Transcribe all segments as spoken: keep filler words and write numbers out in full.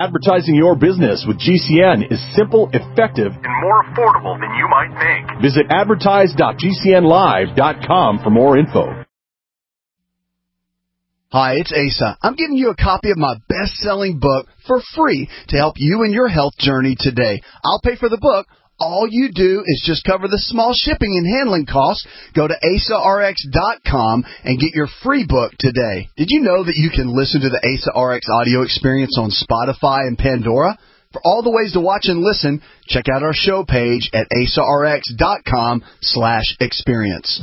Advertising your business with G C N is simple, effective, and more affordable than you might think. Visit advertise dot g c n live dot com for more info. Hi, it's Asa. I'm giving you a copy of my best-selling book for free to help you in your health journey today. I'll pay for the book. All you do is just cover the small shipping and handling costs. Go to asa r x dot com and get your free book today. Did you know that you can listen to the Asa R X audio experience on Spotify and Pandora? For all the ways to watch and listen, check out our show page at asa r x dot com slash experience.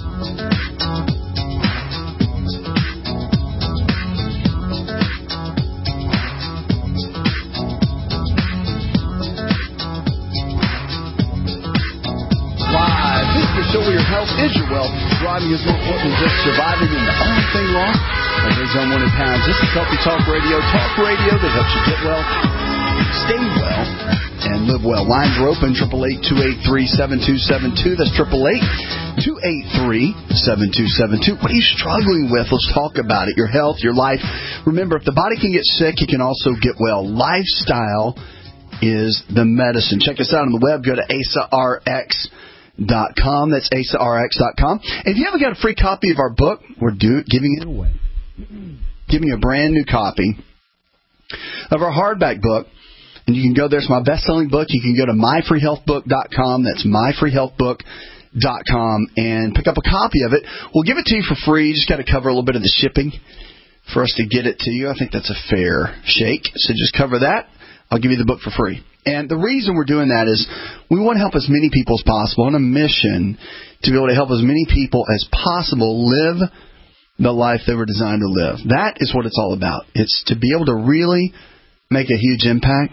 Show where your health is your wealth. Driving is more important than just surviving, and the only thing wrong are those unwanted pounds. This is Healthy Talk Radio. Talk radio that helps you get well, stay well, and live well. Lines are open, eight eight eight, two eight three, seven two seven two. That's eight eight eight, two eight three, seven two seven two. What are you struggling with? Let's talk about it. Your health, your life. Remember, if the body can get sick, it can also get well. Lifestyle is the medicine. Check us out on the web. Go to asa r x dot com. That's asa r x dot com. And if you haven't got a free copy of our book, we're do, giving it away. Giving you a brand new copy of our hardback book. And you can go there. It's my best-selling book. You can go to my free health book dot com. That's my free health book dot com and pick up a copy of it. We'll give it to you for free. You just got to cover a little bit of the shipping for us to get it to you. I think that's a fair shake. So just cover that. I'll give you the book for free. And the reason we're doing that is we want to help as many people as possible on a mission to be able to help as many people as possible live the life they were designed to live. That is what it's all about. It's to be able to really make a huge impact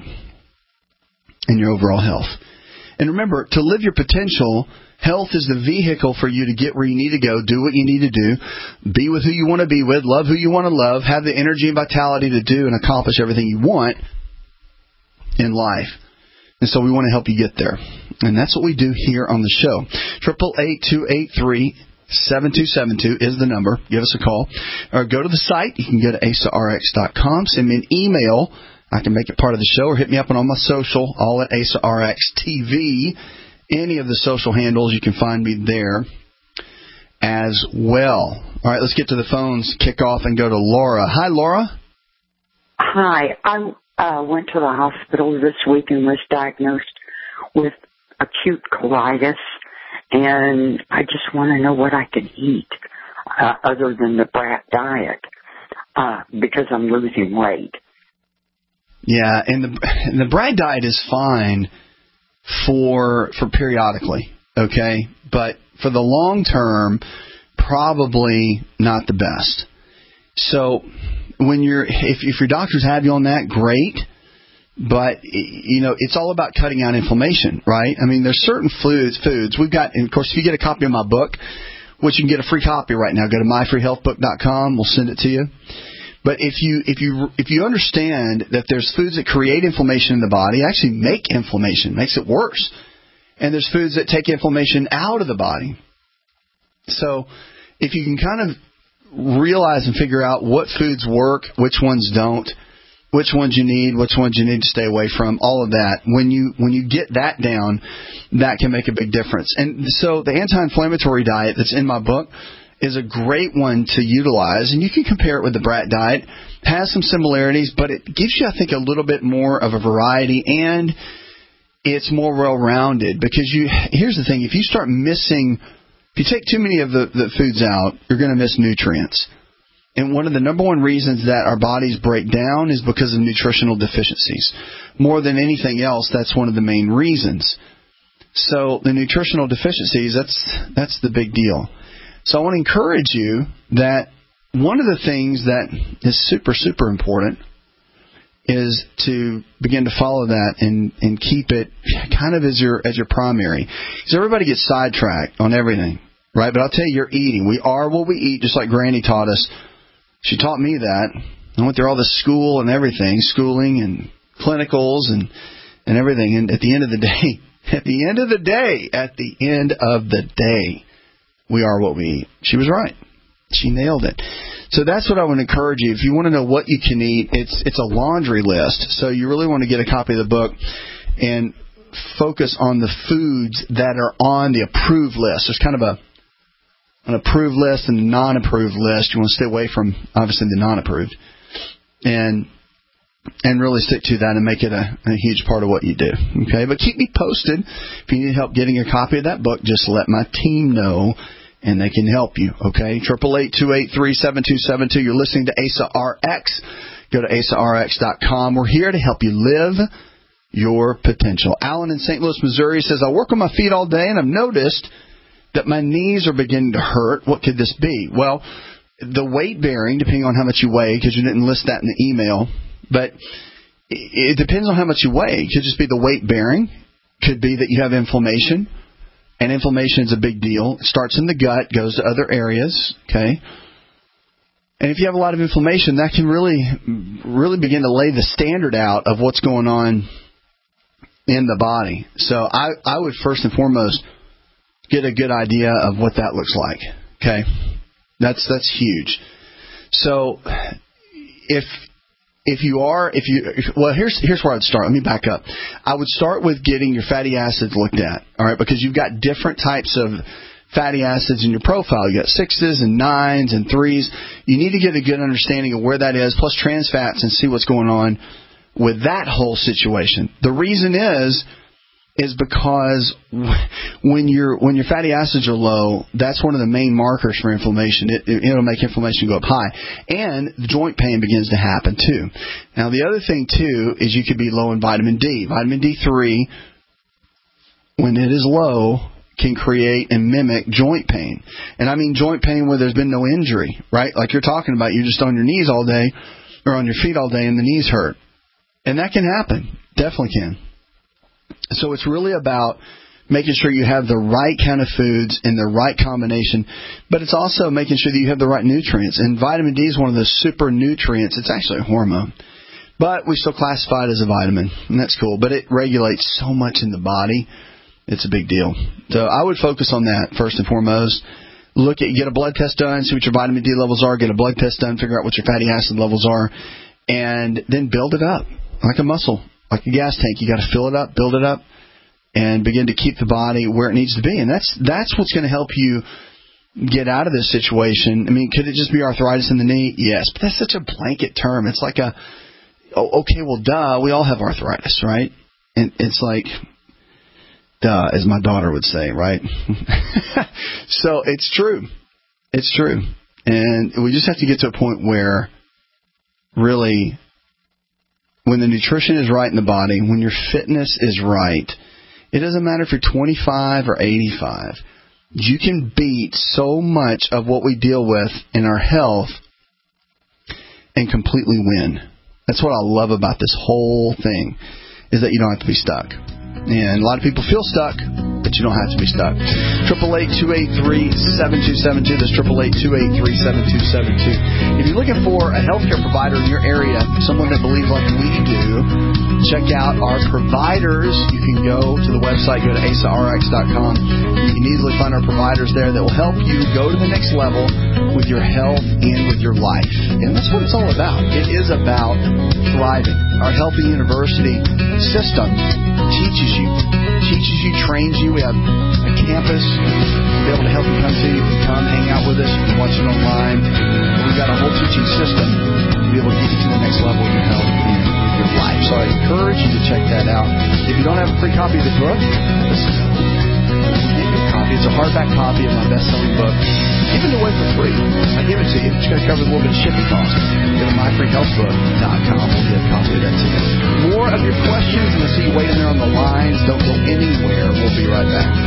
in your overall health. And remember, to live your potential, health is the vehicle for you to get where you need to go, do what you need to do, be with who you want to be with, love who you want to love, have the energy and vitality to do and accomplish everything you want in life. And so we want to help you get there. And that's what we do here on the show. eight eight eight, two eight three, seven two seven two is the number. Give us a call. Or go to the site. You can go to asa r x dot com. Send me an email. I can make it part of the show. Or hit me up on all my social, all at Asa R X T V. Any of the social handles, you can find me there as well. All right, let's get to the phones, kick off, and go to Laura. Hi, Laura. Hi. I'm Uh, went to the hospital this week and was diagnosed with acute colitis, and I just want to know what I can eat uh, other than the brat diet uh, because I'm losing weight. Yeah, and the and the brat diet is fine for for periodically, okay, but for the long term, probably not the best. So when you're, if, if your doctors have you on that, great. But, you know, it's all about cutting out inflammation, right? I mean, there's certain foods, foods. We've got, and of course, if you get a copy of my book, which you can get a free copy right now, go to my free health book dot com. We'll send it to you. But if you, if you, if you understand that there's foods that create inflammation in the body, actually make inflammation, makes it worse. And there's foods that take inflammation out of the body. So if you can kind of realize and figure out what foods work, which ones don't, which ones you need, which ones you need to stay away from, all of that. When you when you get that down, that can make a big difference. And so the anti-inflammatory diet that's in my book is a great one to utilize, and you can compare it with the brat diet. It has some similarities, but it gives you, I think, a little bit more of a variety, and it's more well-rounded. Because you here's the thing, if you start missing, if you take too many of the, the foods out, you're going to miss nutrients. And one of the number one reasons that our bodies break down is because of nutritional deficiencies. More than anything else, that's one of the main reasons. So the nutritional deficiencies, that's that's the big deal. So I want to encourage you that one of the things that is super, super important is to begin to follow that and, and keep it kind of as your as your primary. Because everybody gets sidetracked on everything, right? But I'll tell you, you're eating. We are what we eat, just like Granny taught us. She taught me that. I went through all the school and everything, schooling and clinicals and, and everything. And at the end of the day, at the end of the day, at the end of the day, we are what we eat. She was right. She nailed it. So that's what I would encourage you. If you want to know what you can eat, it's it's a laundry list. So you really want to get a copy of the book and focus on the foods that are on the approved list. There's kind of a an approved list and a non-approved list. You want to stay away from, obviously, the non-approved. And and really stick to that and make it a, a huge part of what you do. Okay, but keep me posted. If you need help getting a copy of that book, just let my team know, and they can help you. Okay, eight eight eight, two eight three, seven two seven two. You're listening to Asa R X. Go to asa r x dot com. We're here to help you live your potential. Alan in Saint Louis, Missouri says, I work on my feet all day, and I've noticed that my knees are beginning to hurt. What could this be? Well, the weight bearing, depending on how much you weigh, because you didn't list that in the email, but it depends on how much you weigh. It could just be the weight bearing. Could be that you have inflammation, and inflammation is a big deal. It starts in the gut, goes to other areas, okay? And if you have a lot of inflammation, that can really, really begin to lay the standard out of what's going on in the body. So I, I would first and foremost get a good idea of what that looks like, okay? That's that's huge. So if if you are if you if, well here's here's where I'd start. Let me back up. I would start with getting your fatty acids looked at, all right, because you've got different types of fatty acids in your profile. You got sixes and nines and threes. You need to get a good understanding of where that is, plus trans fats, and see what's going on with that whole situation. The reason is is because when your when your fatty acids are low, that's one of the main markers for inflammation. It, it, it'll make inflammation go up high. And the joint pain begins to happen, too. Now, the other thing, too, is you could be low in vitamin D. Vitamin D three, when it is low, can create and mimic joint pain. And I mean joint pain where there's been no injury, right? Like you're talking about, you're just on your knees all day or on your feet all day and the knees hurt. And that can happen. Definitely can. So it's really about making sure you have the right kind of foods in the right combination, but it's also making sure that you have the right nutrients. And vitamin D is one of those super nutrients. It's actually a hormone, but we still classify it as a vitamin, and that's cool. But it regulates so much in the body. It's a big deal. So I would focus on that first and foremost. Look at, get a blood test done, see what your vitamin D levels are, get a blood test done, figure out what your fatty acid levels are, and then build it up like a muscle. Like a gas tank, you got to fill it up, build it up, and begin to keep the body where it needs to be. And that's that's what's going to help you get out of this situation. I mean, could it just be arthritis in the knee? Yes, but that's such a blanket term. It's like a, oh, okay, well, duh, we all have arthritis, right? And it's like, duh, as my daughter would say, right? So it's true. It's true. And we just have to get to a point where really, when the nutrition is right in the body, when your fitness is right, it doesn't matter if you're twenty-five or eighty-five. You can beat so much of what we deal with in our health and completely win. That's what I love about this whole thing, is that you don't have to be stuck. And a lot of people feel stuck, but you don't have to be stuck. eight eight eight, two eight three, seven two seven two. That's eight eight eight, two eight three, seven two seven two. If you're looking for a healthcare provider in your area, someone that believes like we do, check out our providers. You can go to the website, go to asa r x dot com. You can easily find our providers there that will help you go to the next level with your health and with your life. And that's what it's all about. It is about thriving. Our Healthy University system teaches you, teaches you, trains you. We have a campus to be able to help you come to. You can come hang out with us. You can watch it online. We've got a whole teaching system to be able to get you to the next level of your health and your life. So I encourage you to check that out. If you don't have a free copy of the book, listen, we'll give you a copy. It's a hardback copy of my best-selling book. Give it away for free. I give it to you. It's going to cover a little bit of shipping costs. Go to my free health book dot com. We'll get a copy of that to you. More of your questions, and I see you waiting there on the lines. Don't go anywhere. We'll be right back.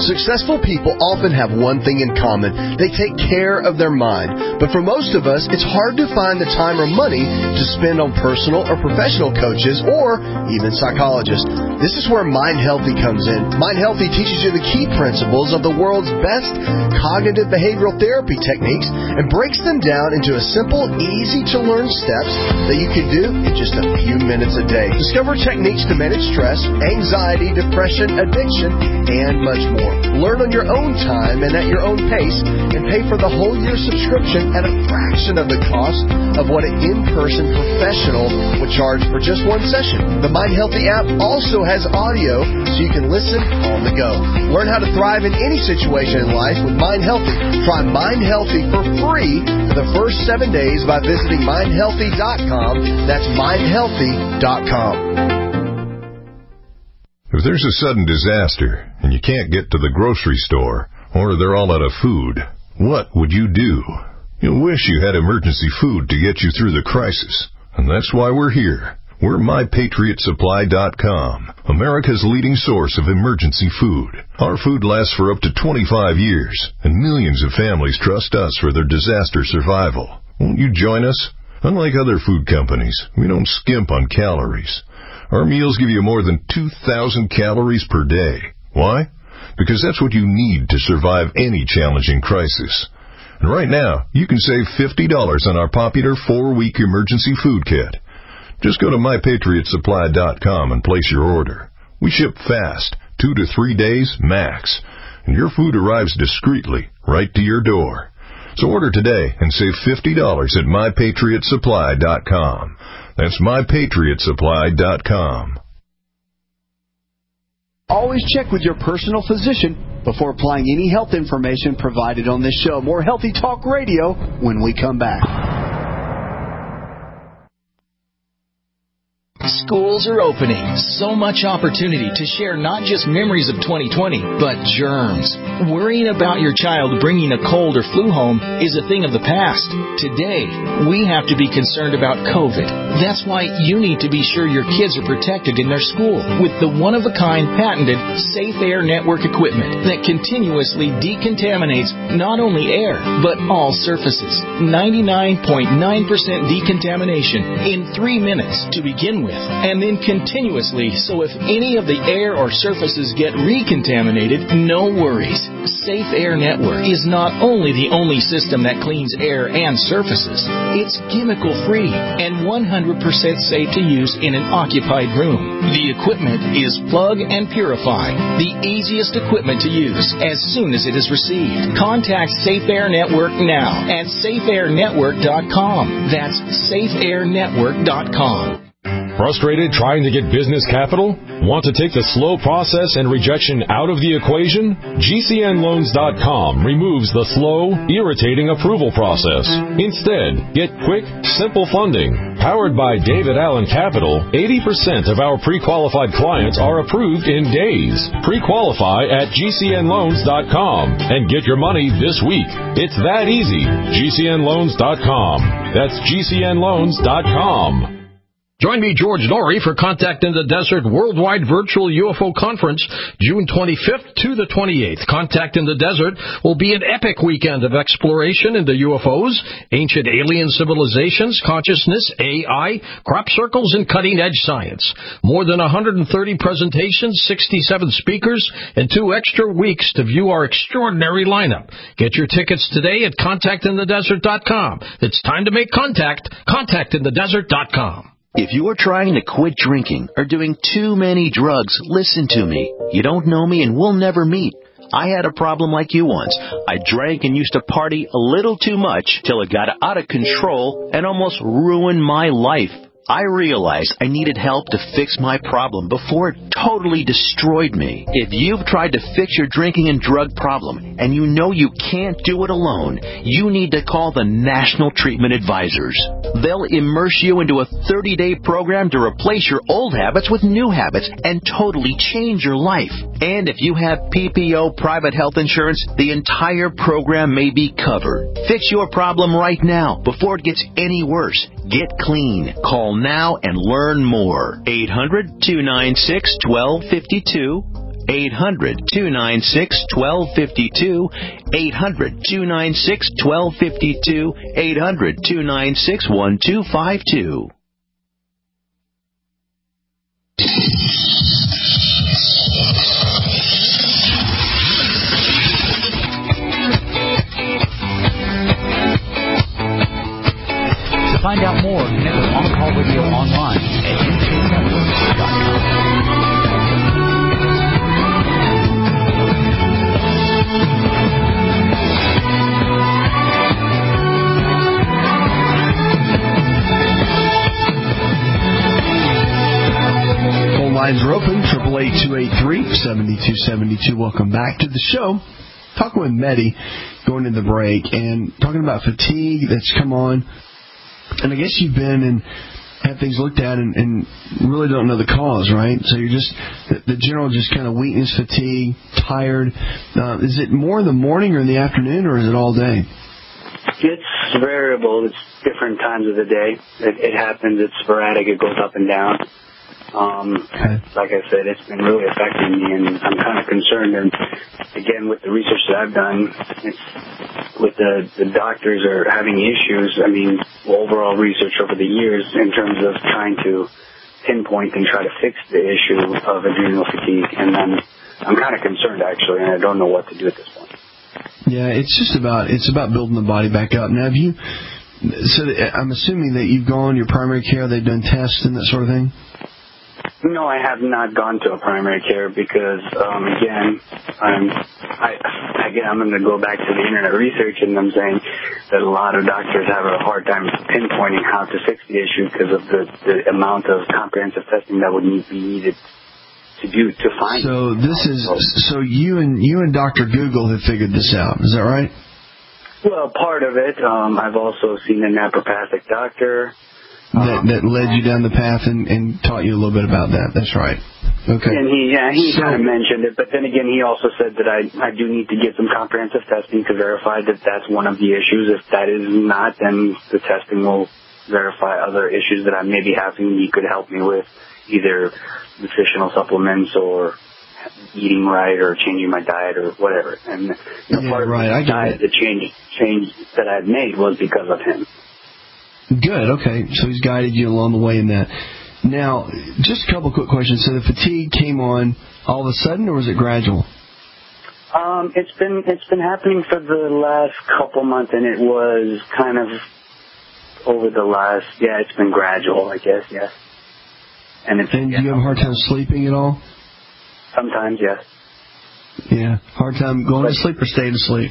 Successful people often have one thing in common. They take care of their mind. But for most of us, it's hard to find the time or money to spend on personal or professional coaches or even psychologists. This is where Mind Healthy comes in. Mind Healthy teaches you the key principles of the world's best cognitive behavioral therapy techniques and breaks them down into a simple, easy-to-learn steps that you can do in just a few minutes a day. Discover techniques to manage stress, anxiety, depression, addiction, and much more. Learn on your own time and at your own pace, and pay for the whole year subscription at a fraction of the cost of what an in-person professional would charge for just one session. The Mind Healthy app also has audio so you can listen on the go. Learn how to thrive in any situation in life with Mind Healthy. Try Mind Healthy for free for the first seven days by visiting mind healthy dot com. That's mind healthy dot com. If there's a sudden disaster and you can't get to the grocery store or they're all out of food, what would you do? You'll wish you had emergency food to get you through the crisis. And that's why we're here. We're my patriot supply dot com, America's leading source of emergency food. Our food lasts for up to twenty-five years, and millions of families trust us for their disaster survival. Won't you join us? Unlike other food companies, we don't skimp on calories. Our meals give you more than two thousand calories per day. Why? Because that's what you need to survive any challenging crisis. And right now, you can save fifty dollars on our popular four-week emergency food kit. Just go to my patriot supply dot com and place your order. We ship fast, two to three days max, and your food arrives discreetly right to your door. So order today and save fifty dollars at my patriot supply dot com. That's my patriot supply dot com. Always check with your personal physician before applying any health information provided on this show. More Healthy Talk Radio when we come back. Schools are opening. So much opportunity to share not just memories of twenty twenty, but germs. Worrying about your child bringing a cold or flu home is a thing of the past. Today, we have to be concerned about COVID. That's why you need to be sure your kids are protected in their school with the one-of-a-kind patented Safe Air Network equipment that continuously decontaminates not only air, but all surfaces. ninety-nine point nine percent decontamination in three minutes to begin with, and then continuously, so if any of the air or surfaces get recontaminated, no worries. Safe Air Network is not only the only system that cleans air and surfaces, it's chemical-free and one hundred percent safe to use in an occupied room. The equipment is plug and purify, the easiest equipment to use as soon as it is received. Contact Safe Air Network now at safe air network dot com. That's safe air network dot com. Frustrated trying to get business capital? Want to take the slow process and rejection out of the equation? G C N loans dot com removes the slow, irritating approval process. Instead, get quick, simple funding. Powered by David Allen Capital, eighty percent of our pre-qualified clients are approved in days. Pre-qualify at G C N loans dot com and get your money this week. It's that easy. G C N loans dot com. That's G C N loans dot com. Join me, George Norrie, for Contact in the Desert Worldwide Virtual U F O Conference, June twenty-fifth to the twenty-eighth. Contact in the Desert will be an epic weekend of exploration into U F Os, ancient alien civilizations, consciousness, A I, crop circles, and cutting-edge science. More than one hundred thirty presentations, sixty-seven speakers, and two extra weeks to view our extraordinary lineup. Get your tickets today at contact in the desert dot com. It's time to make contact. contact in the desert dot com. If you are trying to quit drinking or doing too many drugs, listen to me. You don't know me and we'll never meet. I had a problem like you once. I drank and used to party a little too much till it got out of control and almost ruined my life. I realized I needed help to fix my problem before it totally destroyed me. If you've tried to fix your drinking and drug problem and you know you can't do it alone, you need to call the National Treatment Advisors. They'll immerse you into a thirty-day program to replace your old habits with new habits and totally change your life. And if you have P P O private health insurance, the entire program may be covered. Fix your problem right now before it gets any worse. Get clean. Call now and learn more. eight hundred, two nine six, one two five two. eight hundred, two nine six, one two five two, eight hundred, two nine six, one two five two, eight hundred, two nine six, one two five two. To find out more, connect with On Call Radio online at n k network dot com. Phone lines are open, triple eight, two eight three, seven two seven two. Welcome back to the show. Talking with Mehdi, going to the break, and talking about fatigue that's come on. And I guess you've been and had things looked at and, and really don't know the cause, right? So you're just, the, the general just kind of weakness, fatigue, tired. Uh, is it more in the morning or in the afternoon, or is it all day? It's variable. It's different times of the day. It, it happens. It's sporadic. It goes up and down. Um, okay. Like I said, it's been really affecting me, and I'm kind of concerned. And again, with the research that I've done, it's with the, the doctors are having issues. I mean, overall research over the years in terms of trying to pinpoint and try to fix the issue of adrenal fatigue. And then I'm kind of concerned, actually, and I don't know what to do at this point. Yeah, it's just about, it's about building the body back up. Now, have you, so I'm assuming that you've gone to your primary care, they've done tests and that sort of thing? No, I have not gone to a primary care because, um, again, I'm, I, again, I'm going to go back to the internet research, and I'm saying that a lot of doctors have a hard time pinpointing how to fix the issue because of the, the amount of comprehensive testing that would need, be needed to do to find. So this is, so you and you and Doctor Google have figured this out. Is that right? Well, part of it. Um, I've also seen a naturopathic doctor. That, that led you down the path and, and taught you a little bit about that. That's right. Okay. And he, yeah, he so, kind of mentioned it, but then again, he also said that I, I do need to get some comprehensive testing to verify that that's one of the issues. If that is not, then the testing will verify other issues that I may be having. He could help me with either nutritional supplements or eating right or changing my diet or whatever. And you know, yeah, part of right, the diet, the change, change that I made was because of him. Good, okay. So he's guided you along the way in that. Now, just a couple quick questions. So the fatigue came on all of a sudden, or was it gradual? Um, it's been it's been happening for the last couple months, and it was kind of over the last, yeah, it's been gradual, I guess, yes. And, it's, and do you have a hard time sleeping at all? Sometimes, yes. Yeah, hard time going but, to sleep or staying asleep?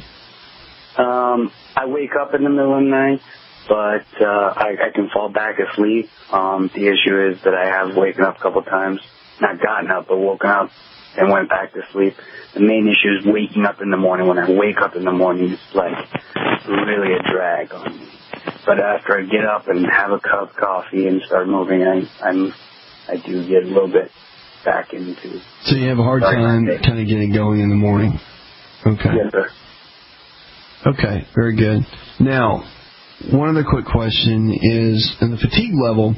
Um, I wake up in the middle of the night. But uh, I, I can fall back asleep. Um, the issue is that I have waken up a couple times, not gotten up, but woken up and went back to sleep. The main issue is waking up in the morning. When I wake up in the morning, it's like really a drag on me. But after I get up and have a cup of coffee and start moving, I, I'm I do get a little bit back into. So you have a hard time kind of getting going in the morning. Okay. Yes, sir. Okay, very good. Now, one other quick question is, in the fatigue level,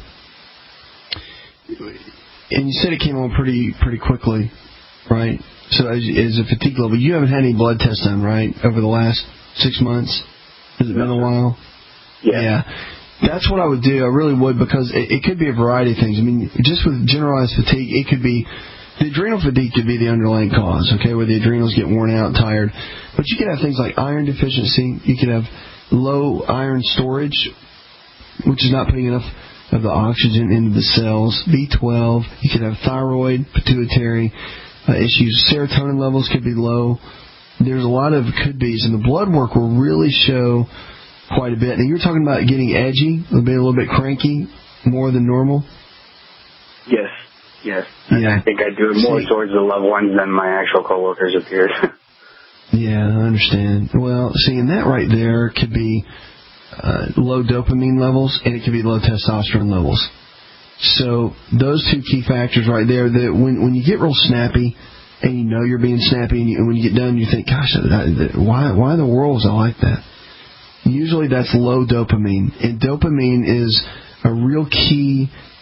and you said it came on pretty pretty quickly, right? So as, as a fatigue level, you haven't had any blood tests done, right, over the last six months? Has it been a while? Yeah. Yeah. That's what I would do. I really would, because it, it could be a variety of things. I mean, just with generalized fatigue, it could be, the adrenal fatigue could be the underlying cause, okay, where the adrenals get worn out, tired. But you could have things like iron deficiency. You could have low iron storage, which is not putting enough of the oxygen into the cells. B twelve. You could have thyroid, pituitary uh, issues. Serotonin levels could be low. There's a lot of could-bes, and the blood work will really show quite a bit. And you're talking about getting edgy, a bit, a little bit cranky, more than normal? Yes, yes. Yeah. I think I do it more See, towards the loved ones than my actual coworkers appears. Yeah, I understand. Well, seeing that right there could be uh, low dopamine levels, and it could be low testosterone levels. So those two key factors right there, that when when you get real snappy, and you know you're being snappy, and, you, and when you get done, you think, gosh, why why in the world is I like that? Usually that's low dopamine, and dopamine is a real key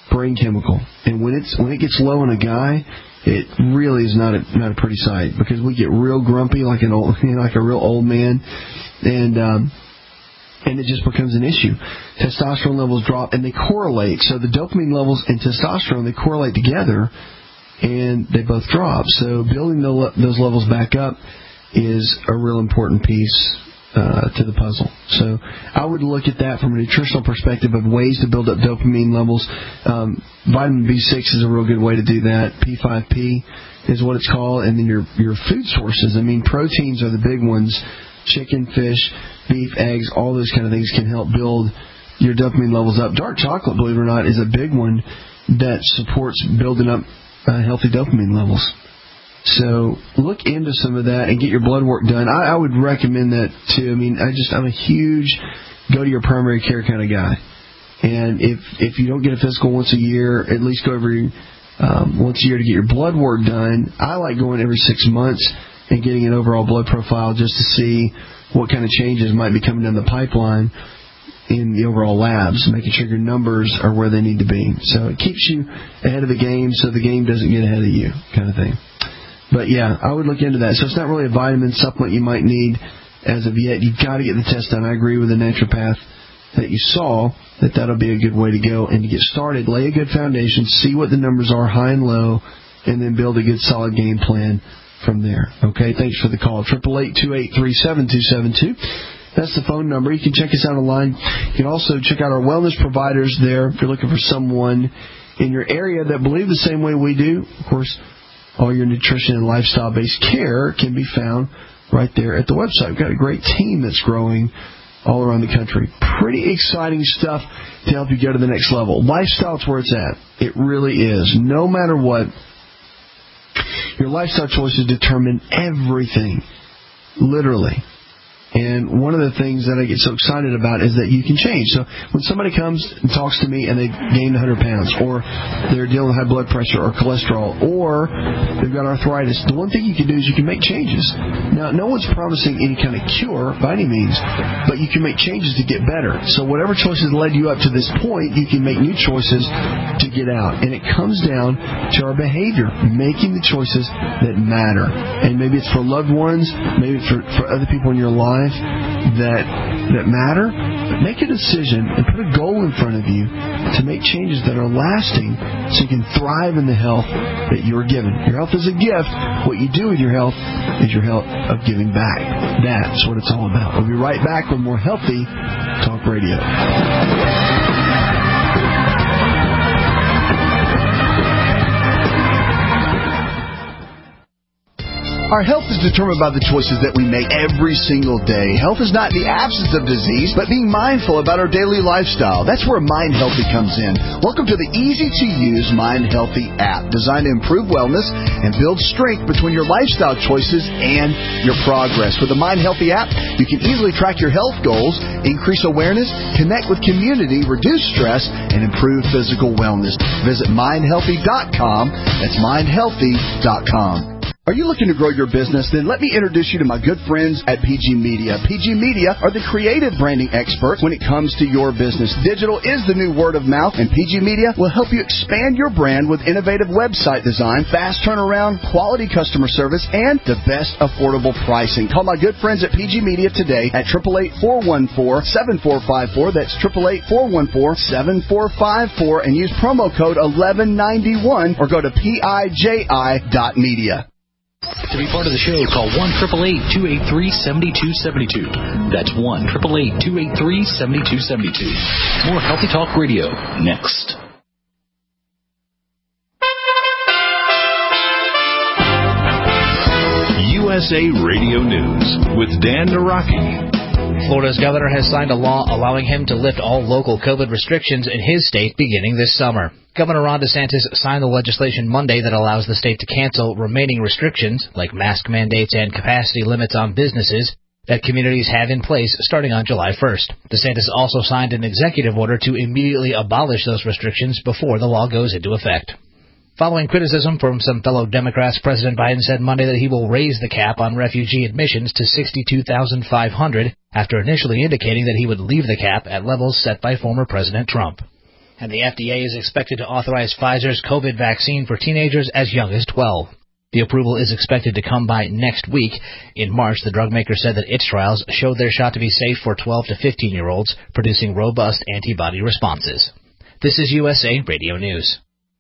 brain chemical. And when it's when it gets low in a guy, it really is not a, not a pretty sight, because we get real grumpy like an old, you know, like a real old man, and um, and it just becomes an issue. Testosterone levels drop, and they correlate. So the dopamine levels and testosterone, they correlate together, and they both drop. So building the, those levels back up is a real important piece uh, to the puzzle. So I would look at that from a nutritional perspective of ways to build up dopamine levels. Um, vitamin B six is a real good way to do that. P five P is what it's called. And then your your food sources. I mean, proteins are the big ones. Chicken, fish, beef, eggs, all those kind of things can help build your dopamine levels up. Dark chocolate, believe it or not, is a big one that supports building up uh, healthy dopamine levels. So look into some of that and get your blood work done. I, I would recommend that too. I mean, I just I'm a huge go to your primary care kind of guy. And if if you don't get a physical once a year, at least go every um, once a year to get your blood work done. I like going every six months and getting an overall blood profile just to see what kind of changes might be coming down the pipeline in the overall labs, making sure your numbers are where they need to be. So it keeps you ahead of the game so the game doesn't get ahead of you, kind of thing. But, yeah, I would look into that. So it's not really a vitamin supplement you might need as of yet. You've got to get the test done. I agree with the naturopath that you saw, that that'll be a good way to go. And to get started, lay a good foundation, see what the numbers are, high and low, and then build a good solid game plan from there. Okay, thanks for the call. eight eight eight, two eight three, seven two seven two. That's the phone number. You can check us out online. You can also check out our wellness providers there if you're looking for someone in your area that believe the same way we do. Of course, all your nutrition and lifestyle-based care can be found right there at the website. We've got a great team that's growing all around the country. Pretty exciting stuff to help you go to the next level. Lifestyle's where it's at. It really is. No matter what, your lifestyle choices determine everything, literally. And one of the things that I get so excited about is that you can change. So when somebody comes and talks to me and they've gained one hundred pounds, or they're dealing with high blood pressure or cholesterol, or they've got arthritis, the one thing you can do is you can make changes. Now, no one's promising any kind of cure by any means, but you can make changes to get better. So whatever choices led you up to this point, you can make new choices to get out. And it comes down to our behavior, making the choices that matter. And maybe it's for loved ones, maybe it's for, for other people in your life that that matter, but make a decision and put a goal in front of you to make changes that are lasting so you can thrive in the health that you're given. Your health is a gift. What you do with your health is your health of giving back. That's what it's all about. We'll be right back with more Healthy Talk Radio. Our health is determined by the choices that we make every single day. Health is not the absence of disease, but being mindful about our daily lifestyle. That's where Mind Healthy comes in. Welcome to the easy-to-use Mind Healthy app, designed to improve wellness and build strength between your lifestyle choices and your progress. With the Mind Healthy app, you can easily track your health goals, increase awareness, connect with community, reduce stress, and improve physical wellness. Visit mind healthy dot com. That's mind healthy dot com. Are you looking to grow your business? Then let me introduce you to my good friends at P G Media. P G Media are the creative branding experts when it comes to your business. Digital is the new word of mouth, and P G Media will help you expand your brand with innovative website design, fast turnaround, quality customer service, and the best affordable pricing. Call my good friends at P G Media today at eight eight eight, four one four, seven four five four. That's eight eight eight, four one four, seven four five four, and use promo code eleven ninety-one or go to P I J I dot media. To be part of the show, call one eight eight eight, two eight three, seven two seven two. That's one eight eight eight, two eight three, seven two seven two. More Healthy Talk Radio next. U S A Radio News with Dan Naraki. Florida's governor has signed a law allowing him to lift all local COVID restrictions in his state beginning this summer. Governor Ron DeSantis signed the legislation Monday that allows the state to cancel remaining restrictions, like mask mandates and capacity limits on businesses, that communities have in place starting on July first. DeSantis also signed an executive order to immediately abolish those restrictions before the law goes into effect. Following criticism from some fellow Democrats, President Biden said Monday that he will raise the cap on refugee admissions to sixty-two thousand five hundred, after initially indicating that he would leave the cap at levels set by former President Trump. And the F D A is expected to authorize Pfizer's COVID vaccine for teenagers as young as twelve. The approval is expected to come by next week. In March, the drug maker said that its trials showed their shot to be safe for twelve to fifteen-year-olds, producing robust antibody responses. This is U S A Radio News.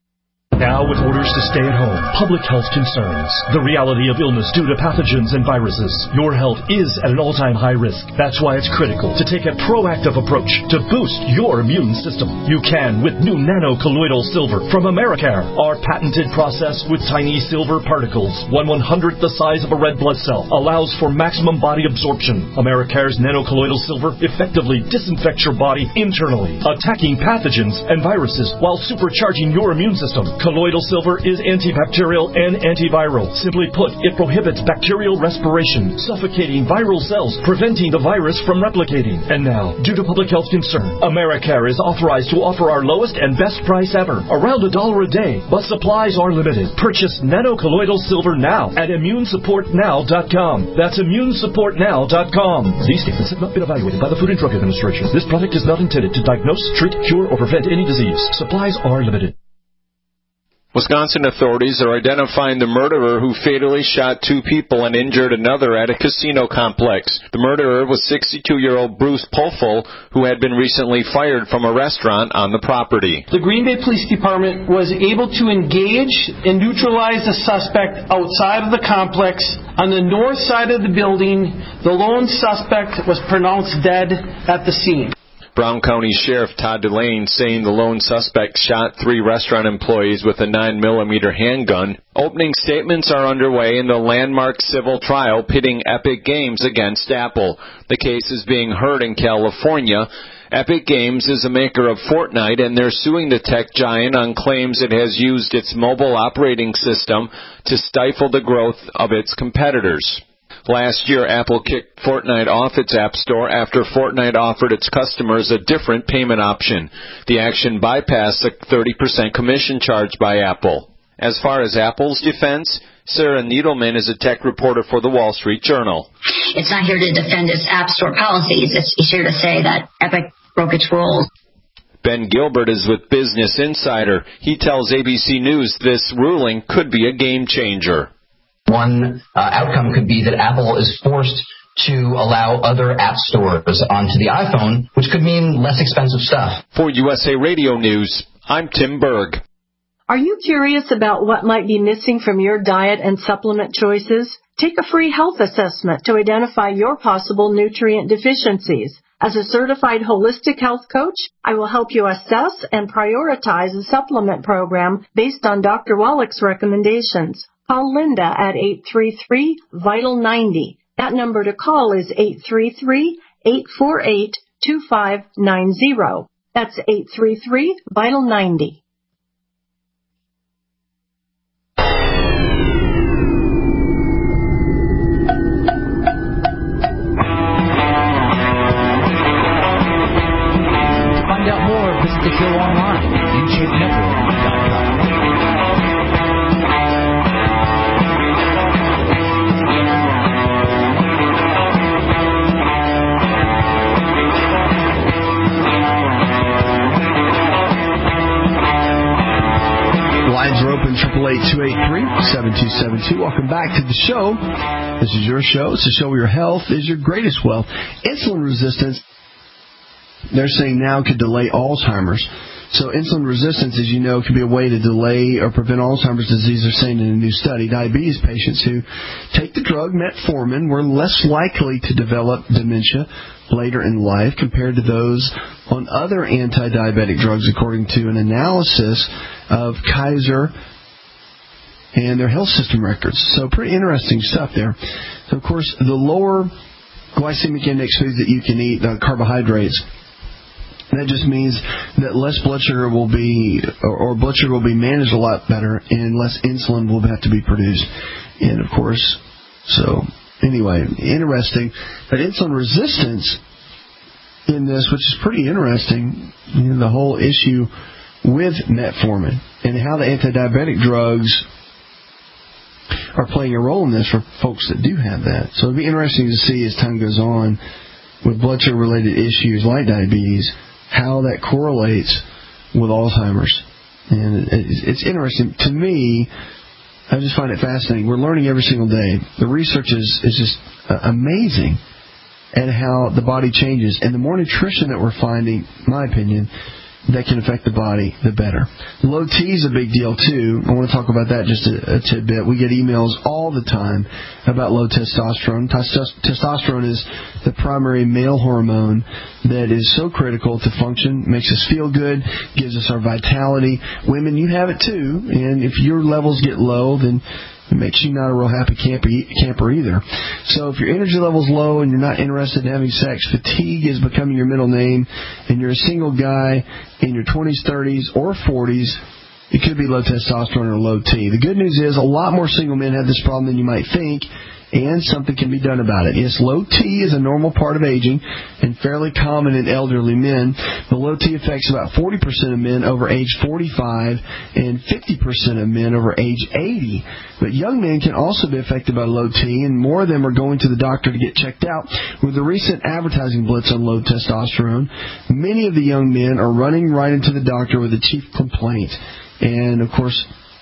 Now with orders to stay at home, public health concerns, the reality of illness due to pathogens and viruses, your health is at an all-time high risk. That's why it's critical to take a proactive approach to boost your immune system. You can with new nano-colloidal silver from Americare. Our patented process with tiny silver particles, one one-hundredth the size of a red blood cell, allows for maximum body absorption. Americare's nano-colloidal silver effectively disinfects your body internally, attacking pathogens and viruses while supercharging your immune system. Colloidal silver is antibacterial and antiviral. Simply put, it prohibits bacterial respiration, suffocating viral cells, preventing the virus from replicating. And now, due to public health concern, Americare is authorized to offer our lowest and best price ever, around a dollar a day, but supplies are limited. Purchase nano-colloidal silver now at immune support now dot com. That's immune support now dot com. These statements have not been evaluated by the Food and Drug Administration. This product is not intended to diagnose, treat, cure, or prevent any disease. Supplies are limited. Wisconsin authorities are identifying the murderer who fatally shot two people and injured another at a casino complex. The murderer was sixty-two-year-old Bruce Pofel, who had been recently fired from a restaurant on the property. The Green Bay Police Department was able to engage and neutralize the suspect outside of the complex. On the north side of the building, the lone suspect was pronounced dead at the scene. Brown County Sheriff Todd Delane saying the lone suspect shot three restaurant employees with a nine millimeter handgun. Opening statements are underway in the landmark civil trial pitting Epic Games against Apple. The case is being heard in California. Epic Games is a maker of Fortnite, and they're suing the tech giant on claims it has used its mobile operating system to stifle the growth of its competitors. Last year, Apple kicked Fortnite off its App Store after Fortnite offered its customers a different payment option. The action bypassed a thirty percent commission charged by Apple. As far as Apple's defense, Sarah Needleman is a tech reporter for the Wall Street Journal. It's not here to defend its App Store policies. It's here to say that Epic broke its rules. Ben Gilbert is with Business Insider. He tells A B C News this ruling could be a game changer. One uh, outcome could be that Apple is forced to allow other app stores onto the iPhone, which could mean less expensive stuff. For U S A Radio News, I'm Tim Berg. Are you curious about what might be missing from your diet and supplement choices? Take a free health assessment to identify your possible nutrient deficiencies. As a certified holistic health coach, I will help you assess and prioritize a supplement program based on Doctor Wallach's recommendations. Call Linda at eight three three, vital ninety. That number to call is eight three three, eight four eight, two five nine zero. That's eight three three, vital ninety. To find out more, visit the show online at in shape network dot com. Lines are open, triple eight, two eight three, seven two seven two. Welcome back to the show. This is your show. It's the show where your health is your greatest wealth. Insulin resistance, they're saying now could delay Alzheimer's. So insulin resistance, as you know, can be a way to delay or prevent Alzheimer's disease. They're saying in a new study, diabetes patients who take the drug metformin were less likely to develop dementia later in life compared to those on other anti-diabetic drugs, according to an analysis of Kaiser and their health system records. So pretty interesting stuff there. So, of course, the lower glycemic index foods that you can eat, uh, carbohydrates, that just means that less blood sugar will be, or, or blood sugar will be managed a lot better, and less insulin will have to be produced. And, of course, so anyway, interesting. But insulin resistance in this, which is pretty interesting, you know, the whole issue with metformin and how the anti-diabetic drugs are playing a role in this for folks that do have that. So it'll be interesting to see as time goes on with blood sugar-related issues like diabetes, how that correlates with Alzheimer's. And it's interesting. To me, I just find it fascinating. We're learning every single day. The research is, is just amazing at how the body changes. And the more nutrition that we're finding, in my opinion, that can affect the body, the better. Low T is a big deal, too. I want to talk about that just a, a tidbit. We get emails all the time about low testosterone. Testosterone is the primary male hormone that is so critical to function, makes us feel good, gives us our vitality. Women, you have it, too. And if your levels get low, then it makes you not a real happy camper, camper either. So if your energy level's low and you're not interested in having sex, fatigue is becoming your middle name, and you're a single guy in your twenties, thirties, or forties, it could be low testosterone or low T. The good news is a lot more single men have this problem than you might think, and something can be done about it. Yes, low T is a normal part of aging and fairly common in elderly men. The low T affects about forty percent of men over age forty-five and fifty percent of men over age eighty. But young men can also be affected by low T, and more of them are going to the doctor to get checked out. With the recent advertising blitz on low testosterone, many of the young men are running right into the doctor with a chief complaint. And, of course,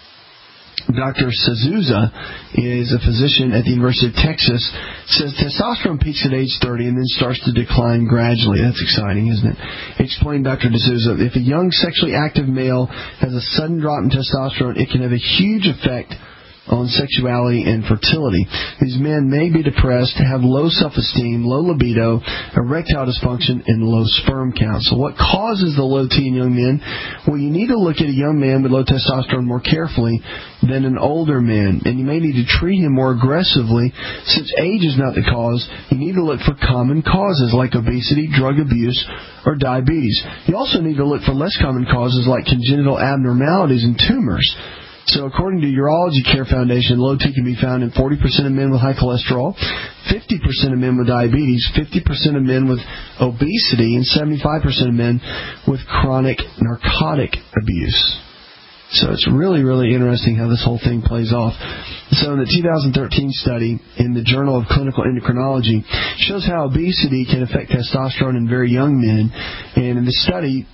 Doctor Sazusa is a physician at the University of Texas, says testosterone peaks at age thirty and then starts to decline gradually. That's exciting, isn't it? Explained Doctor D'Souza, if a young sexually active male has a sudden drop in testosterone, it can have a huge effect on sexuality and fertility. These men may be depressed, have low self-esteem, low libido, erectile dysfunction, and low sperm count. So what causes the low T in young men? Well, you need to look at a young man with low testosterone more carefully than an older man, and you may need to treat him more aggressively. Since age is not the cause, you need to look for common causes like obesity, drug abuse, or diabetes. You also need to look for less common causes like congenital abnormalities and tumors. So according to Urology Care Foundation, low T can be found in forty percent of men with high cholesterol, fifty percent of men with diabetes, fifty percent of men with obesity, and seventy-five percent of men with chronic narcotic abuse. So it's really, really interesting how this whole thing plays off. So in the two thousand thirteen study in the Journal of Clinical Endocrinology shows how obesity can affect testosterone in very young men. And in the study,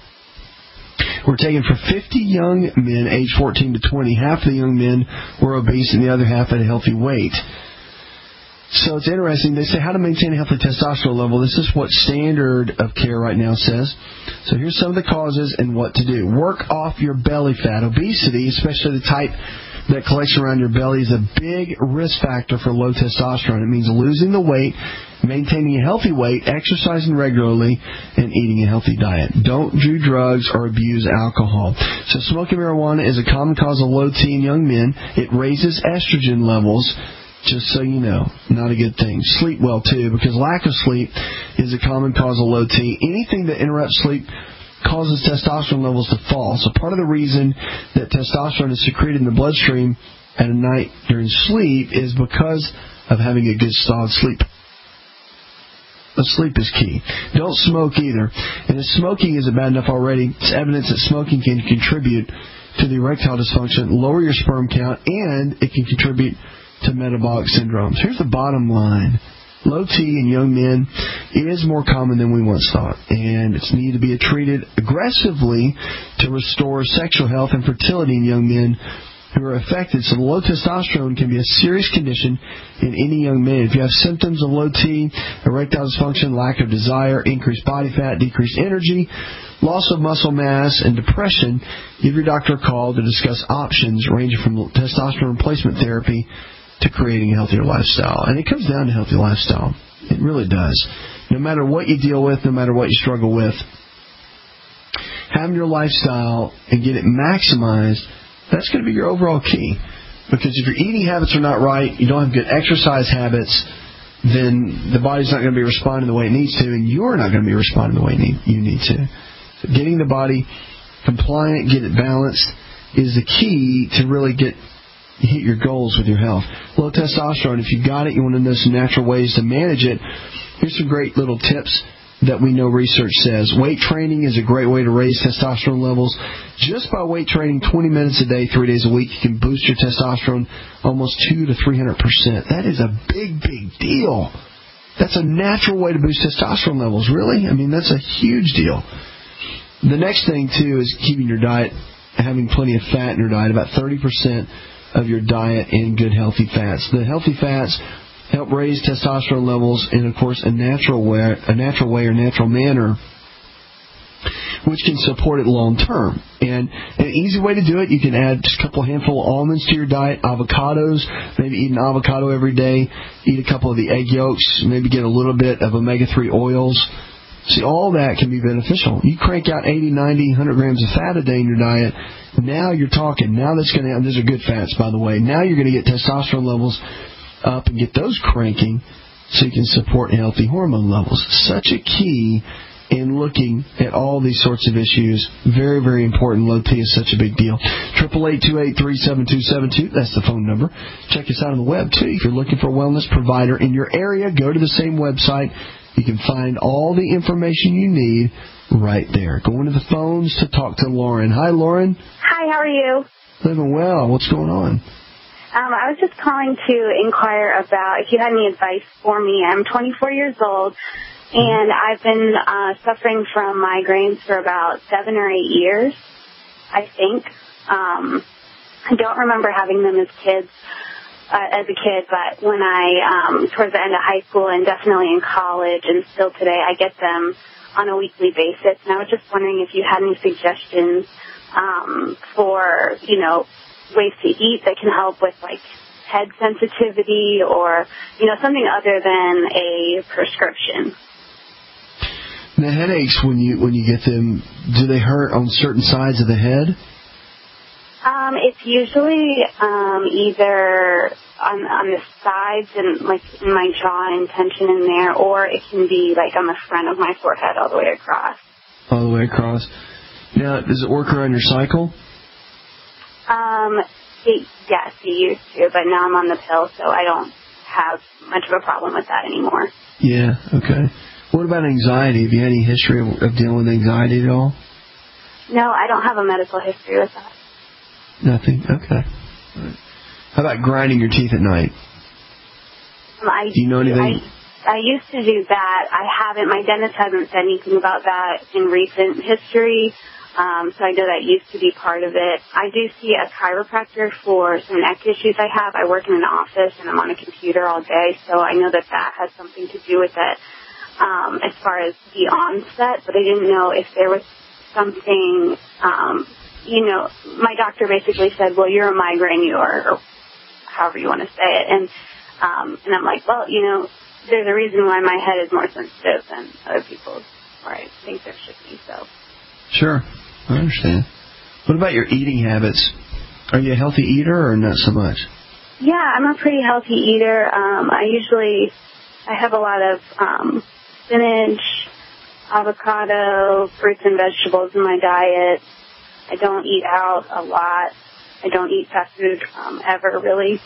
were taken for fifty young men aged fourteen to twenty. Half of the young men were obese and the other half had a healthy weight. So it's interesting. They say how to maintain a healthy testosterone level. This is what standard of care right now says. So here's some of the causes and what to do. Work off your belly fat. Obesity, especially the type that collects around your belly, is a big risk factor for low testosterone. It means losing the weight, maintaining a healthy weight, exercising regularly, and eating a healthy diet. Don't do drugs or abuse alcohol. So smoking marijuana is a common cause of low T in young men. It raises estrogen levels, just so you know. Not a good thing. Sleep well, too, because lack of sleep is a common cause of low T. Anything that interrupts sleep causes testosterone levels to fall. So part of the reason that testosterone is secreted in the bloodstream at night during sleep is because of having a good solid sleep. But sleep is key. Don't smoke either. And if smoking isn't bad enough already, it's evidence that smoking can contribute to the erectile dysfunction, lower your sperm count, and it can contribute to metabolic syndromes. Here's the bottom line. Low T in young men is more common than we once thought, and it's needed to be treated aggressively to restore sexual health and fertility in young men who are affected. So low testosterone can be a serious condition in any young man. If you have symptoms of low T, erectile dysfunction, lack of desire, increased body fat, decreased energy, loss of muscle mass, and depression, give your doctor a call to discuss options ranging from testosterone replacement therapy to creating a healthier lifestyle. And it comes down to healthy lifestyle. It really does. No matter what you deal with, no matter what you struggle with, having your lifestyle and get it maximized, that's going to be your overall key. Because if your eating habits are not right, you don't have good exercise habits, then the body's not going to be responding the way it needs to, and you're not going to be responding the way you need to. So getting the body compliant, get it balanced, is the key to really get hit your goals with your health. Low testosterone, if you got it, you want to know some natural ways to manage it. Here's some great little tips that we know research says. Weight training is a great way to raise testosterone levels. Just by weight training twenty minutes a day, three days a week, you can boost your testosterone almost two to three hundred percent. That is a big, big deal. That's a natural way to boost testosterone levels. Really? I mean, that's a huge deal. the next thing, too, is keeping your diet, having plenty of fat in your diet, about thirty percent of your diet in good, healthy fats. The healthy fats help raise testosterone levels in, of course, a natural way, a natural way or natural manner, which can support it long term. And an easy way to do it, you can add just a couple handful of almonds to your diet, avocados, maybe eat an avocado every day, eat a couple of the egg yolks, maybe get a little bit of omega three oils. See, all that can be beneficial. You crank out eighty, ninety, one hundred grams of fat a day in your diet, now you're talking. Now that's going to, these are good fats, by the way. Now you're going to get testosterone levels up and get those cranking so you can support healthy hormone levels. Such a key in looking at all these sorts of issues. Very, very important. Low T is such a big deal. eight eight eight, two eight three, seven two seven two. That's the phone number. Check us out on the web, too. If you're looking for a wellness provider in your area, go to the same website. You can find all the information you need right there. Going to the phones to talk to Lauren. Hi, Lauren. Hi, how are you? Living well. What's going on? Um, I was just calling to inquire about if you had any advice for me. I'm twenty-four years old, and I've been uh, suffering from migraines for about seven or eight years, I think. Um, I don't remember having them as kids. Uh, as a kid, but when I, um, towards the end of high school and definitely in college and still today, I get them on a weekly basis. And I was just wondering if you had any suggestions, um, for, you know, ways to eat that can help with, like, head sensitivity or, you know, something other than a prescription. The headaches, when you, when you get them, do they hurt on certain sides of the head? Um, it's usually um, either on on the sides and like in my jaw and tension in there, or it can be like on the front of my forehead all the way across. All the way across. Now, does it work around your cycle? Um, it, yes, it used to, but now I'm on the pill, so I don't have much of a problem with that anymore. Yeah. Okay. What about anxiety? Have you had any history of, of dealing with anxiety at all? No, I don't have a medical history with that. Nothing. Okay. Right. How about grinding your teeth at night? Um, I, do you know anything? I, I used to do that. I haven't. My dentist hasn't said anything about that in recent history, um, so I know that used to be part of it. I do see a chiropractor for some neck issues I have. I work in an office, and I'm on a computer all day, so I know that that has something to do with it um, as far as the onset, but I didn't know if there was something... Um, You know, my doctor basically said, well, you're a migraine, or, or however you want to say it. And um, and I'm like, well, you know, there's a reason why my head is more sensitive than other people's, or I think there should be, so. Sure. I understand. What about your eating habits? Are you a healthy eater or not so much? Yeah, I'm a pretty healthy eater. Um, I usually, I have a lot of um, spinach, avocado, fruits and vegetables in my diet. I don't eat out a lot. I don't eat fast food um, ever, really.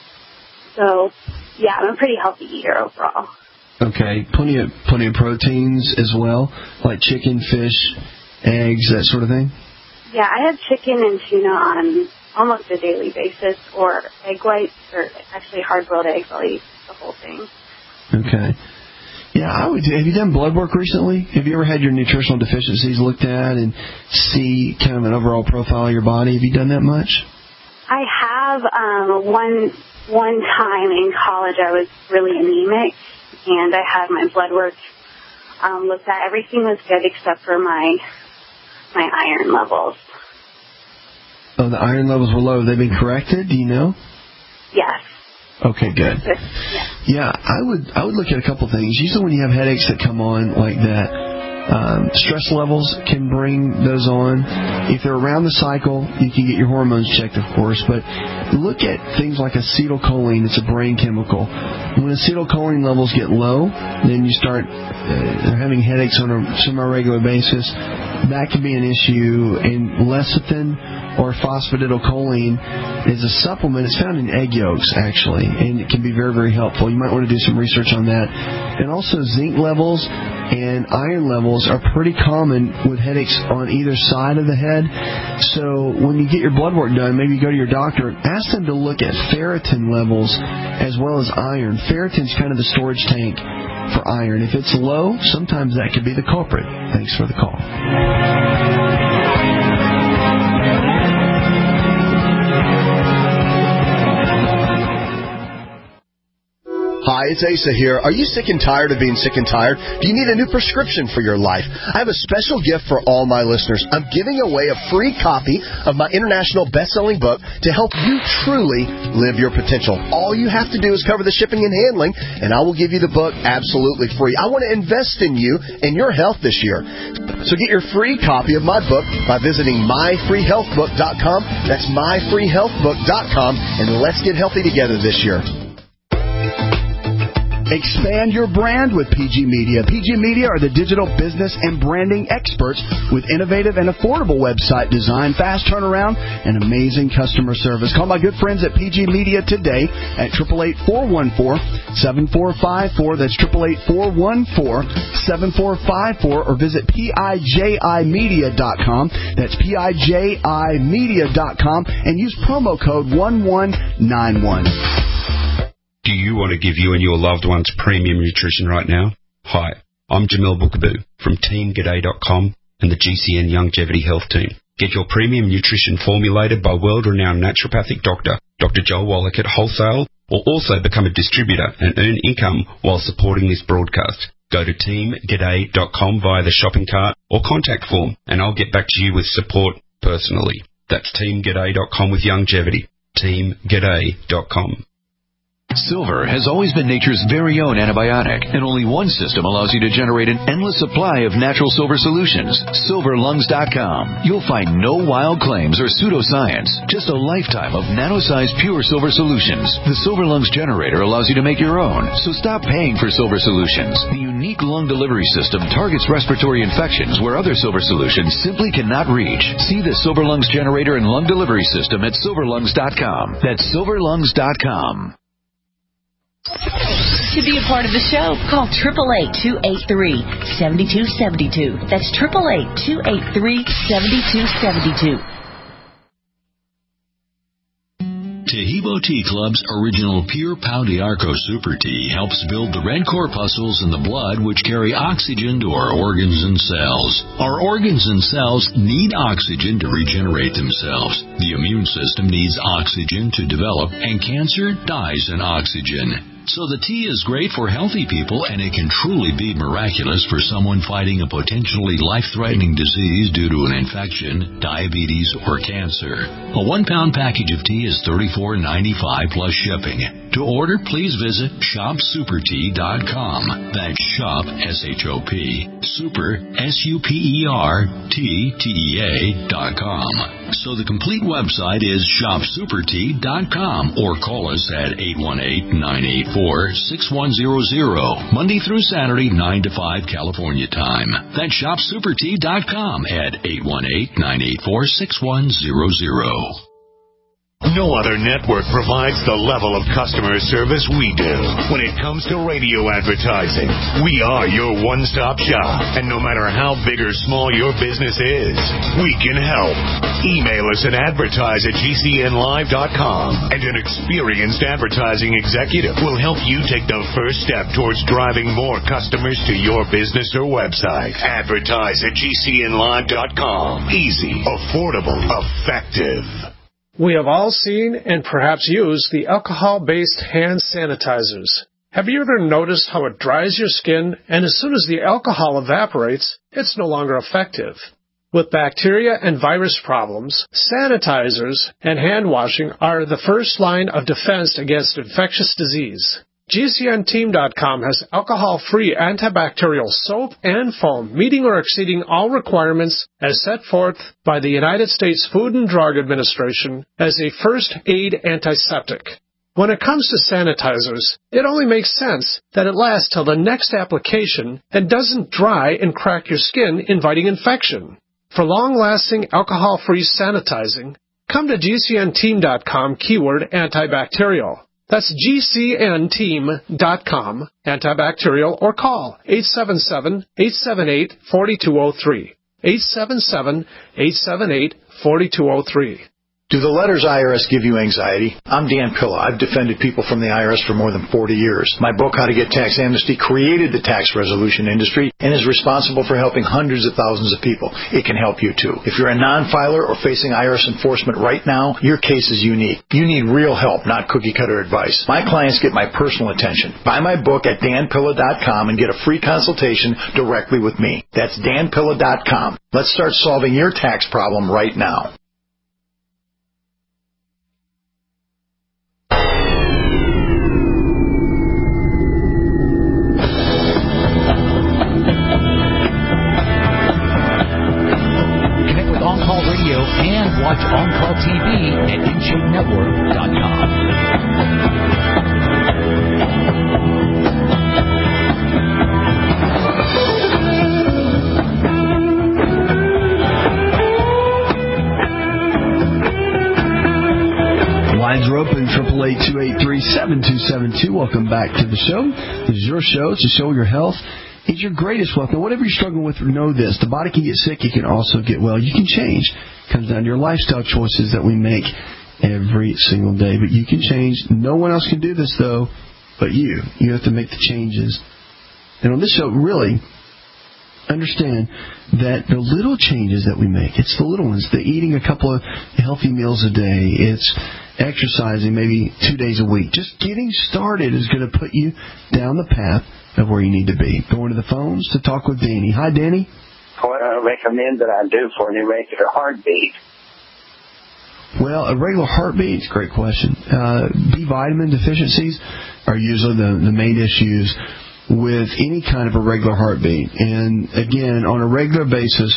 So, yeah, I'm a pretty healthy eater overall. Okay, plenty of plenty of proteins as well, like chicken, fish, eggs, that sort of thing? Yeah, I have chicken and tuna on almost a daily basis, or egg whites, or actually hard-boiled eggs. I'll eat the whole thing. Okay. Yeah, I would. Have you done blood work recently? Have you ever had your nutritional deficiencies looked at and see kind of an overall profile of your body? Have you done that much? I have. Um, one one time in college, I was really anemic, and I had my blood work um, looked at. Everything was good except for my my iron levels. Oh, the iron levels were low. Have they been corrected? Do you know? Yes. Okay, good. Yeah, I would I would look at a couple things. Usually when you have headaches that come on like that, um, stress levels can bring those on. If they're around the cycle, you can get your hormones checked, of course. But look at things like acetylcholine. It's a brain chemical. When acetylcholine levels get low, then you start uh, having headaches on a semi-regular basis. That can be an issue. And lecithin or phosphatidylcholine is a supplement. It's found in egg yolks, actually, and it can be very, very helpful. You might want to do some research on that. And also zinc levels and iron levels are pretty common with headaches on either side of the head. So when you get your blood work done, maybe you go to your doctor and ask them to look at ferritin levels as well as iron. Ferritin's kind of the storage tank for iron. If it's low, sometimes that could be the culprit. Thanks for the call. Hi, it's Asa here. Are you sick and tired of being sick and tired? Do you need a new prescription for your life? I have a special gift for all my listeners. I'm giving away a free copy of my international best-selling book to help you truly live your potential. All you have to do is cover the shipping and handling, and I will give you the book absolutely free. I want to invest in you and your health this year. So get your free copy of my book by visiting my free health book dot com. That's my free health book dot com, and let's get healthy together this year. Expand your brand with P G Media. P G Media are the digital business and branding experts with innovative and affordable website design, fast turnaround, and amazing customer service. Call my good friends at P G Media today at eight eight eight, four one four, seven four five four. That's eight eight eight, four one four, seven four five four. Or visit P I J I media dot com. That's P I J I media dot com. And use promo code one one nine one. Do you want to give you and your loved ones premium nutrition right now? Hi, I'm Jamil Bookaboo from team g'day dot com and the G C N Longevity Health Team. Get your premium nutrition formulated by world-renowned naturopathic doctor, Doctor Joel Wallach at wholesale, or also become a distributor and earn income while supporting this broadcast. Go to team g'day dot com via the shopping cart or contact form, and I'll get back to you with support personally. That's team g'day dot com with longevity. team g'day dot com. Silver has always been nature's very own antibiotic, and only one system allows you to generate an endless supply of natural silver solutions. silver lungs dot com. You'll find no wild claims or pseudoscience, just a lifetime of nano-sized pure silver solutions. The Silver Lungs generator allows you to make your own, so stop paying for silver solutions. The unique lung delivery system targets respiratory infections where other silver solutions simply cannot reach. See the Silver Lungs generator and lung delivery system at silver lungs dot com. That's silver lungs dot com. To be a part of the show, call eight eight eight, two eight three, seven two seven two. That's eight eight eight, two eight three, seven two seven two. Tahibo Tea Club's original Pure Pau d'Arco Super Tea helps build the red corpuscles in the blood which carry oxygen to our organs and cells. Our organs and cells need oxygen to regenerate themselves. The immune system needs oxygen to develop, and cancer dies in oxygen. So the tea is great for healthy people, and it can truly be miraculous for someone fighting a potentially life-threatening disease due to an infection, diabetes, or cancer. A one-pound package of tea is thirty-four ninety-five plus shipping. To order, please visit shop super tea dot com. That's shop, S H O P, super, S U P E R, T, T E A dot com. So the complete website is shop super tea dot com, or call us at eight one eight, nine eight four, six one zero zero, Monday through Saturday, nine to five California time. That's shop super tea dot com at eight one eight, nine eight four, six one zero zero. No other network provides the level of customer service we do. When it comes to radio advertising, we are your one-stop shop. And no matter how big or small your business is, we can help. Email us at advertise at G C N live dot com, and an experienced advertising executive will help you take the first step towards driving more customers to your business or website. Advertise at G C N live dot com. Easy, affordable, effective. We have all seen and perhaps used the alcohol-based hand sanitizers. Have you ever noticed how it dries your skin, and as soon as the alcohol evaporates, it's no longer effective? With bacteria and virus problems, sanitizers and hand washing are the first line of defense against infectious disease. G C N team dot com has alcohol-free antibacterial soap and foam, meeting or exceeding all requirements as set forth by the United States Food and Drug Administration as a first aid antiseptic. When it comes to sanitizers, it only makes sense that it lasts till the next application and doesn't dry and crack your skin, inviting infection. For long-lasting alcohol-free sanitizing, come to G C N team dot com keyword antibacterial. That's G C N team dot com, antibacterial, or call eight seven seven, eight seven eight, four two zero three, eight seven seven, eight seven eight, four two zero three. Do the letters I R S give you anxiety? I'm Dan Pilla. I've defended people from the I R S for more than forty years. My book, How to Get Tax Amnesty, created the tax resolution industry and is responsible for helping hundreds of thousands of people. It can help you, too. If you're a non-filer or facing I R S enforcement right now, your case is unique. You need real help, not cookie-cutter advice. My clients get my personal attention. Buy my book at dan pilla dot com and get a free consultation directly with me. That's dan pilla dot com. Let's start solving your tax problem right now. And watch On Call T V at in shape network dot com. Lines are open, triple eight, two eight three, seven two seven two. Welcome back to the show. This is your show. It's a show your health. It's your greatest wealth. Now, whatever you're struggling with, know this. The body can get sick. It can also get well. You can change. It comes down to your lifestyle choices that we make every single day. But you can change. No one else can do this, though, but you. You have to make the changes. And on this show, really, understand that the little changes that we make, it's the little ones. The eating a couple of healthy meals a day. It's exercising maybe two days a week. Just getting started is going to put you down the path of where you need to be. Going to the phones to talk with Danny. Hi, Danny. What I recommend that I do for an irregular heartbeat? Well, a regular heartbeat, great question. Uh, B vitamin deficiencies are usually the, the main issues with any kind of irregular heartbeat. And again, on a regular basis,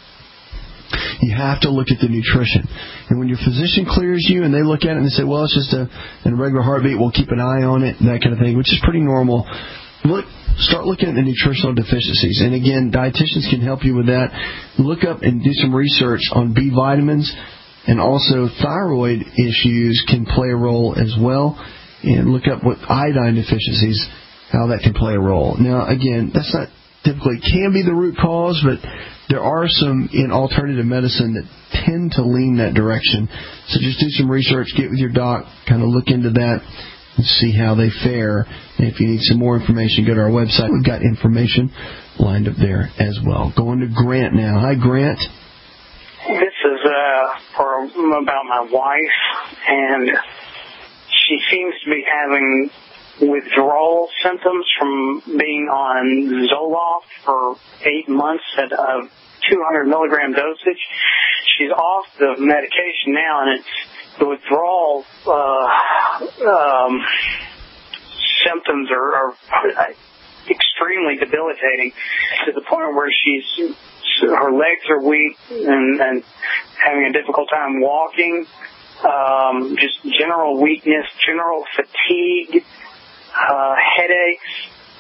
you have to look at the nutrition. And when your physician clears you and they look at it and they say, well, it's just a, an irregular heartbeat, we'll keep an eye on it, that kind of thing, which is pretty normal. Look, start looking at the nutritional deficiencies. And again, dietitians can help you with that. Look up and do some research on B vitamins, and also thyroid issues can play a role as well. And look up what iodine deficiencies, how that can play a role. Now, again, that's not typically can be the root cause, but there are some in alternative medicine that tend to lean that direction. So just do some research, get with your doc, kind of look into that, and see how they fare. And if you need some more information, go to our website. We've got information lined up there as well. Going to Grant now. Hi, Grant. This is uh, for about my wife, and she seems to be having withdrawal symptoms from being on Zoloft for eight months at a two hundred milligram dosage. She's off the medication now, and it's the withdrawal uh, um, symptoms are, are extremely debilitating to the point where she's her legs are weak and, and having a difficult time walking. Um, just general weakness, general fatigue, uh, headaches,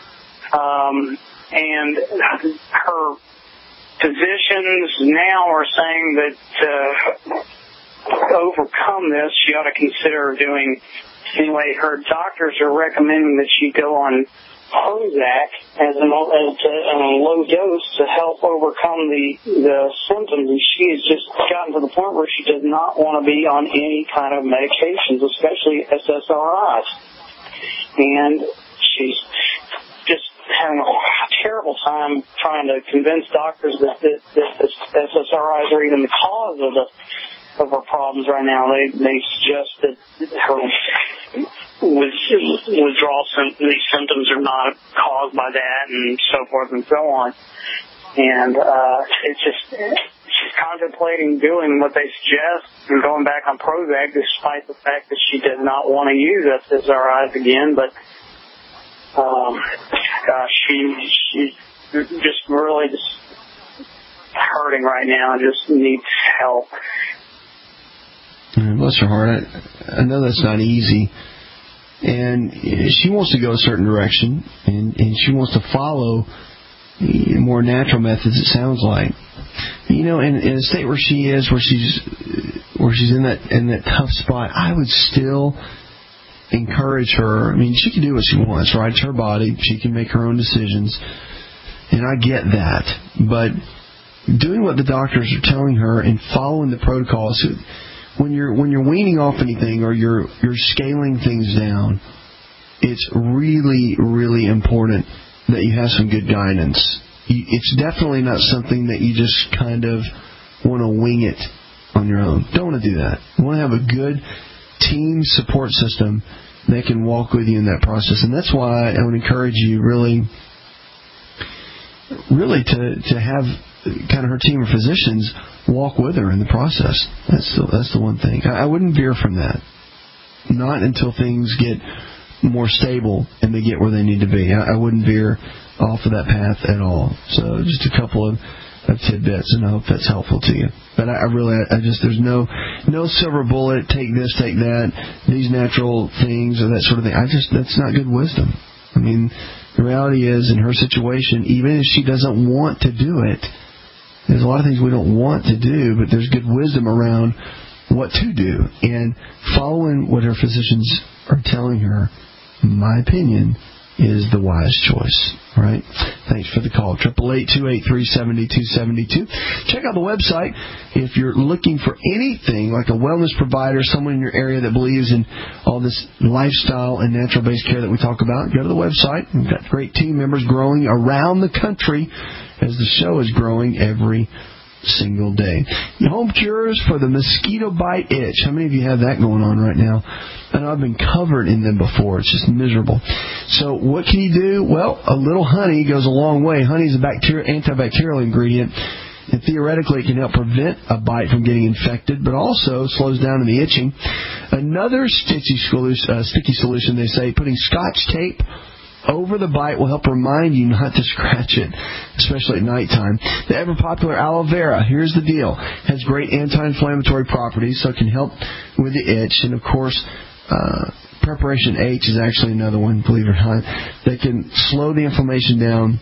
um, and her physicians now are saying that to overcome this, she ought to consider doing, anyway, her doctors are recommending that she go on Prozac as an, as a, a low dose to help overcome the, the symptoms, and she has just gotten to the point where she does not want to be on any kind of medications, especially S S R Is. And she's just having a terrible time trying to convince doctors that, that, that S S R Is are even the cause of the of her problems right now. They they suggest that her withdrawal these symptoms are not caused by that, and so forth and so on. And uh, it's just she's contemplating doing what they suggest and going back on Prozac, despite the fact that she does not want to use S S R Is again. But um, gosh, she she's just really just hurting right now and just needs help. Bless her heart. I, I know that's not easy. And she wants to go a certain direction, and, and she wants to follow more natural methods, it sounds like. You know, in, in a state where she is, where she's where she's in that in that tough spot, I would still encourage her. I mean, she can do what she wants, right? It's her body. She can make her own decisions. And I get that. But doing what the doctors are telling her and following the protocols, when you're when you're weaning off anything or you're you're scaling things down, it's really, really important that you have some good guidance. It's definitely not something that you just kind of want to wing it on your own. Don't want to do that. You want to have a good team support system that can walk with you in that process. And that's why I would encourage you really, really to, to have kind of her team of physicians walk with her in the process. That's the, that's the one thing. I, I wouldn't veer from that. Not until things get more stable and they get where they need to be. I, I wouldn't veer off of that path at all. So just a couple of, of tidbits, and I hope that's helpful to you. But I, I really, I, I just, there's no no silver bullet, take this, take that, these natural things or that sort of thing. I just, that's not good wisdom. I mean, the reality is, in her situation, even if she doesn't want to do it, there's a lot of things we don't want to do, but there's good wisdom around what to do. And following what her physicians are telling her, in my opinion, is the wise choice. All right? Thanks for the call. eight eight eight, two eight three, seven two seven two. Check out the website if you're looking for anything like a wellness provider, someone in your area that believes in all this lifestyle and natural-based care that we talk about. Go to the website. We've got great team members growing around the country as the show is growing every single day. Home cures for the mosquito bite itch. How many of you have that going on right now? I know I've been covered in them before. It's just miserable. So what can you do? Well, a little honey goes a long way. Honey is a bacterial, antibacterial ingredient, and theoretically it can help prevent a bite from getting infected, but also slows down the itching. Another stitchy solution, uh, sticky solution, they say, putting Scotch tape over the bite will help remind you not to scratch it, especially at nighttime. The ever-popular aloe vera, here's the deal, has great anti-inflammatory properties, so it can help with the itch. And, of course, uh, Preparation H is actually another one, believe it or not, that can slow the inflammation down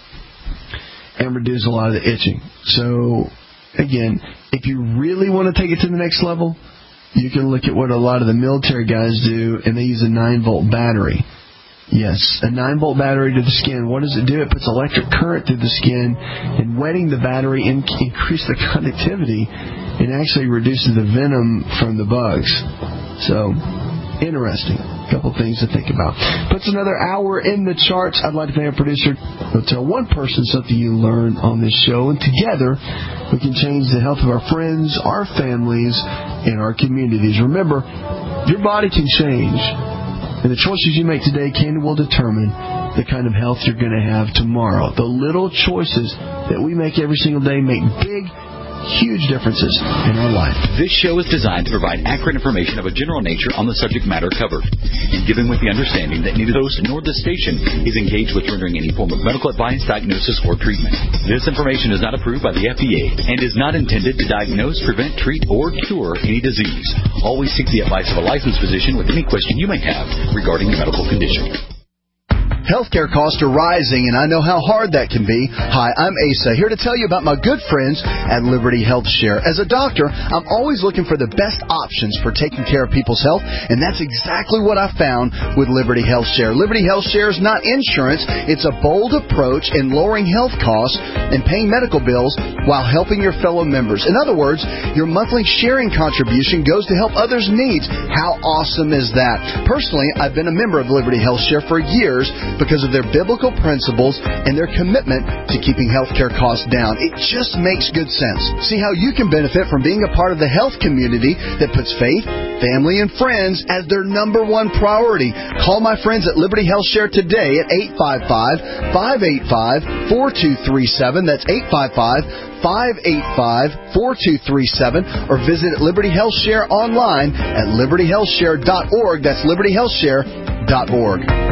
and reduce a lot of the itching. So, again, if you really want to take it to the next level, you can look at what a lot of the military guys do, and they use a nine-volt battery. Yes, a nine-volt battery to the skin. What does it do? It puts electric current through the skin, and wetting the battery in- increases the conductivity and actually reduces the venom from the bugs. So, interesting. A couple things to think about. Puts another hour in the charts. I'd like to thank our producer. We'll tell one person something you learned on this show, and together we can change the health of our friends, our families, and our communities. Remember, your body can change. And the choices you make today can and will determine the kind of health you're going to have tomorrow. The little choices that we make every single day make big, huge differences in our life. This show is designed to provide accurate information of a general nature on the subject matter covered, and given with the understanding that neither the host nor the station is engaged with rendering any form of medical advice, diagnosis, or treatment. This information is not approved by the F D A and is not intended to diagnose, prevent, treat, or cure any disease. Always seek the advice of a licensed physician with any question you may have regarding your medical condition. Healthcare costs are rising, and I know how hard that can be. Hi, I'm Asa, here to tell you about my good friends at Liberty Health Share. As a doctor, I'm always looking for the best options for taking care of people's health, and that's exactly what I found with Liberty Health Share. Liberty Health Share is not insurance. It's a bold approach in lowering health costs and paying medical bills while helping your fellow members. In other words, your monthly sharing contribution goes to help others' needs. How awesome is that? Personally, I've been a member of Liberty Health Share for years, because of their biblical principles and their commitment to keeping healthcare costs down. It just makes good sense. See how you can benefit from being a part of the health community that puts faith, family, and friends as their number one priority. Call my friends at Liberty Health Share today at eight five five, five eight five, four two three seven. That's eight five five, five eight five, four two three seven. Or visit Liberty Health Share online at liberty health share dot org. That's liberty health share dot org.